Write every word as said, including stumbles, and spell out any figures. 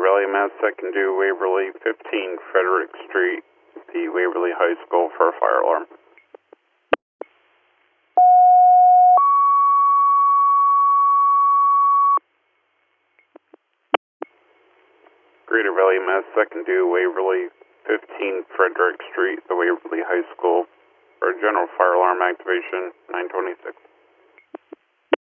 Valley, Mass. Second to Waverly, fifteen Frederick Street, the Waverly High School for a fire alarm. Greater Valley, Mass. Second to Waverly, fifteen Frederick Street, the Waverly High School for general fire alarm activation, nine twenty-six.